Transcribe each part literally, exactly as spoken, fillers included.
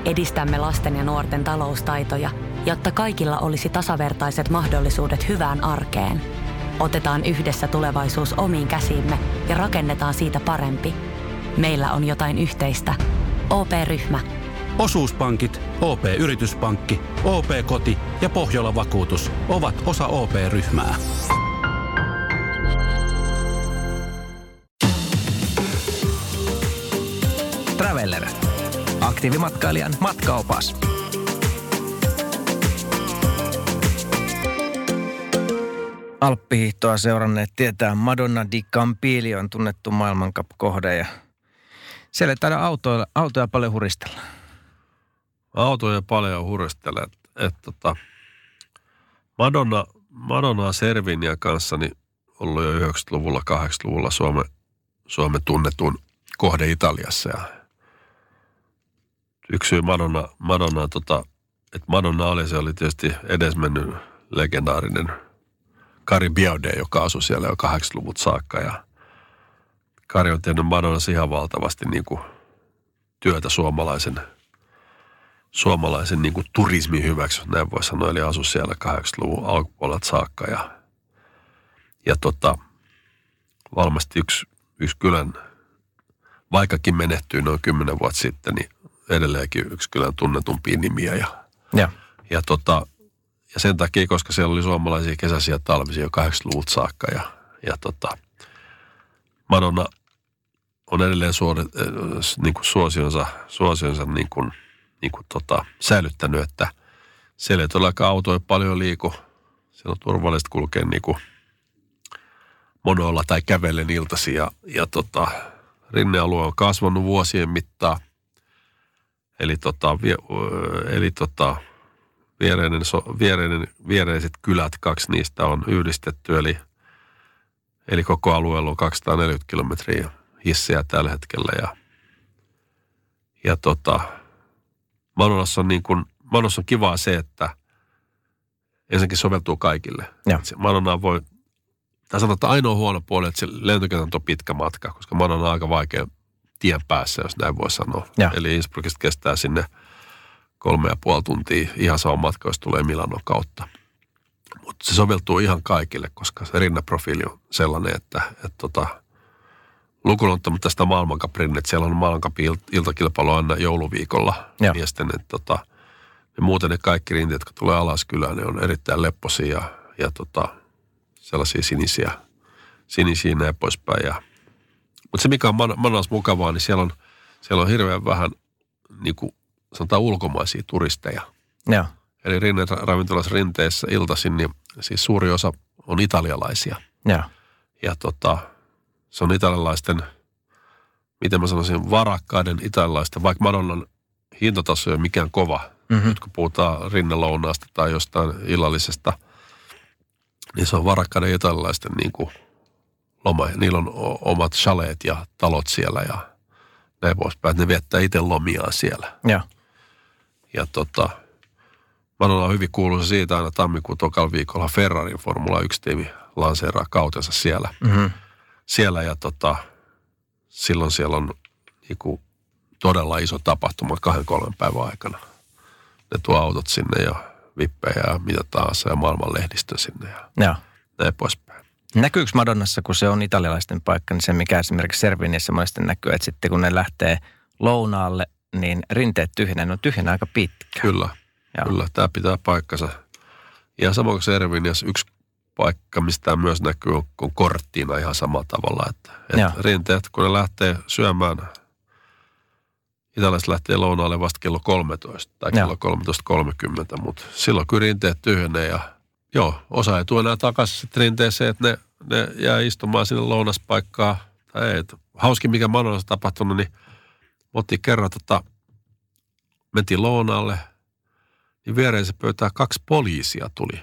Edistämme lasten ja nuorten taloustaitoja, jotta kaikilla olisi tasavertaiset mahdollisuudet hyvään arkeen. Otetaan yhdessä tulevaisuus omiin käsiimme ja rakennetaan siitä parempi. Meillä on jotain yhteistä. O P-ryhmä. Osuuspankit, O P-yrityspankki, O P-koti ja Pohjola-vakuutus ovat osa O P-ryhmää. Traveller. Aktiivimatkailijan matkaopas. Alppihiihtoa seuranneet tietää, Madonna di Campiglio on tunnettu maailmankap-kohde ja siellä ei taida autoja, autoja paljon huristella. Autoja paljon huristella. Että et, tota, Madonna, Madonna Servinia kanssani ollut jo yhdeksänkymmentäluvulla, kahdeksankymmentäluvulla Suomen, Suomen tunnetun kohde Italiassa. Ja yksi syy Madonna, Madonna tota, että Madonna oli, se oli tietysti edesmennyt legendaarinen Kari Biaudet, joka asui siellä jo kahdeksankymmentäluvut saakka. Ja Kari on tehnyt Madonnassa ihan valtavasti niin kuin työtä suomalaisen, suomalaisen niin kuin turismin hyväksi, näin voi sanoa. Eli asui siellä kahdeksankymmentäluvun alkupuolelta saakka. Ja, ja tota, varmasti yksi, yksi kylän, vaikkakin menehtyi noin kymmenen vuotta sitten, niin edelleenkin yksi kylän tunnetumpia nimiä. Ja, ja. ja, tota, ja sen takia, koska siellä oli suomalaisia kesäisiä talvisia jo kahdeksankymmentäluvulta saakka. Ja, ja tota, Madonna on edelleen suori, äh, niin kuin suosionsa, suosionsa niin kuin, niin kuin tota, säilyttänyt, että siellä ei todellakaan autoja paljon liiku. Siellä on turvallista kulkea niin kuin monoilla tai kävellen iltaisin. Ja, ja tota, rinnealue on kasvanut vuosien mittaan. Eli, tota, vie, eli tota, viereinen, viereinen, viereiset kylät, kaksi niistä on yhdistetty. Eli, eli koko alueella on kaksisataaneljäkymmentä kilometriä hissejä tällä hetkellä. Ja, ja tota, Madonnassa on, niin kuin, Madonnassa on kivaa se, että ensinnäkin soveltuu kaikille. Madonna voi, tai sanotaan ainoa huono puoli, että se lentokentän on pitkä matka, koska Madonna on aika vaikea tien päässä, jos näin voi sanoa. Ja. Eli Innsbruckista kestää sinne kolme ja puoli tuntia ihan sama matka, jos tulee Milanon kautta. Mutta se soveltuu ihan kaikille, koska se rinneprofiili on sellainen, että et tota, lukuun ottamatta tästä maailmankaprinnet, siellä on maailmankapin iltakilpailu aina jouluviikolla ja. miesten, että tota, muuten ne kaikki rinteet, jotka tulee Alaskylään, ne on erittäin lepposia ja, ja tota, sellaisia sinisiä, sinisiä näin poispäin. Ja, mutta se, mikä on Madonnassa mukavaa, niin siellä on, siellä on hirveän vähän, niin kuin sanotaan, ulkomaisia turisteja. Ja. Eli rinne, ravintolassa rinteessä iltaisin, niin siis suuri osa on italialaisia. Ja, ja tota, se on italialaisten, miten mä sanoisin, varakkaiden italialaisten, vaikka Madonnan hintataso ei ole mikään kova. Mm-hmm. Nyt kun puhutaan rinnelounaasta tai jostain illallisesta, niin se on varakkaiden italialaisten niin kuin loma. Niillä on omat chaleet ja talot siellä ja näin poispäin, että ne viettää itse lomiaan siellä. Ja, ja tota, Madonna on hyvin kuuluisa siitä aina tammikuun tokalla viikolla Ferrarin Formula yksi-tiimi lanseeraa kautensa siellä. Mm-hmm. Siellä ja tota, silloin siellä on niinku todella iso tapahtuma kahden kolmen päivän aikana. Ne tuo autot sinne ja vippejä ja mitä tahansa ja maailman lehdistö sinne ja, ja. näin poispäin. Näkyykö Madonnassa, kun se on italialaisten paikka, niin se mikä esimerkiksi Serviniassa monesti näkyy, että sitten kun ne lähtee lounaalle, niin rinteet tyhjenee, ne on tyhjenä aika pitkä. Kyllä, ja. kyllä. Tämä pitää paikkansa. Ja samoin kuin Serviniassa yksi paikka, mistä tämä myös näkyy, on Cortina ihan samalla tavalla. Että, että rinteet, kun ne lähtee syömään, italialaiset lähtee lounaalle vasta kello kolmetoista tai kello kolmetoista kolmekymmentä, mutta silloin kyllä rinteet tyhjenee ja joo, osa ei tule enää takaisin rinteeseen, että ne, ne jää istumaan sinne lounaspaikkaan. Tai ei, että hauskin mikä Madonnassa tapahtunut, niin otettiin kerran, tota, mentiin lounaalle, niin viereisen pöytään kaksi poliisia tuli.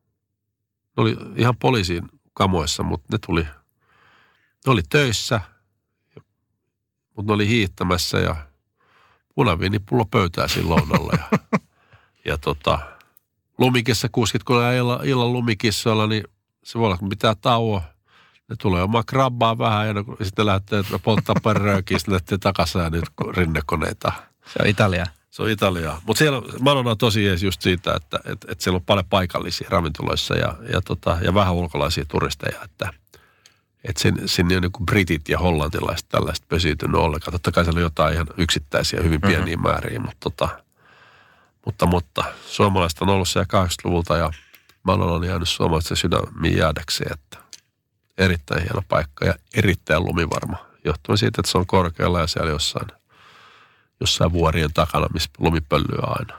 Ne oli ihan poliisin kamoissa, mutta ne tuli, ne oli töissä, mutta ne oli hiihtämässä ja punaviinipullo pöytää siinä lounalla. Ja, ja tota, lumikissa kuskit, kun on illan, illan lumikissoilla, niin se voi olla, kun pitää tauoa. Ne tulee omaa krabbaa vähän ja, ja sitten lähtee polttaa pari röökiä, sitten lähtee takaisin ja nyt rinnekoneita. Se on Italia. Se on Italiaa. Mutta siellä Madonna on tosi jees just siitä, että et, et siellä on paljon paikallisia ravintoloissa ja, ja, tota, ja vähän ulkolaisia turisteja, että et sinne, sinne on niin kuin britit ja hollantilaiset tällaiset pesiytynyt ollenkaan. Totta kai siellä on jotain ihan yksittäisiä, hyvin pieniä mm-hmm. määriä, mutta, tota, mutta, mutta suomalaiset on ollut siellä kahdeksankymmentäluvulta ja Madonna on jäänyt suomalaisten sydämiin jäädäkseen, että erittäin hieno paikka ja erittäin lumivarma. Johtuen siitä, että se on korkealla ja siellä jossain, jossain vuorien takana, missä lumi pöllyy aina.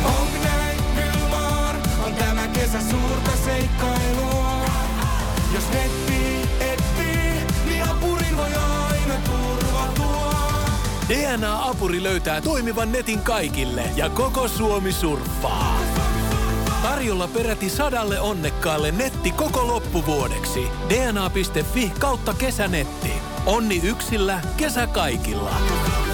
On tämä kesä suurta seikkailua. Jos netti etsii, niin apurin voi aina turvautua. D N A-apuri löytää toimivan netin kaikille ja koko Suomi surffaa. Tarjolla peräti sadalle onnekkaalle netti koko loppuvuodeksi. D N A piste fi kautta kesänetti. Onni yksillä, kesä kaikilla.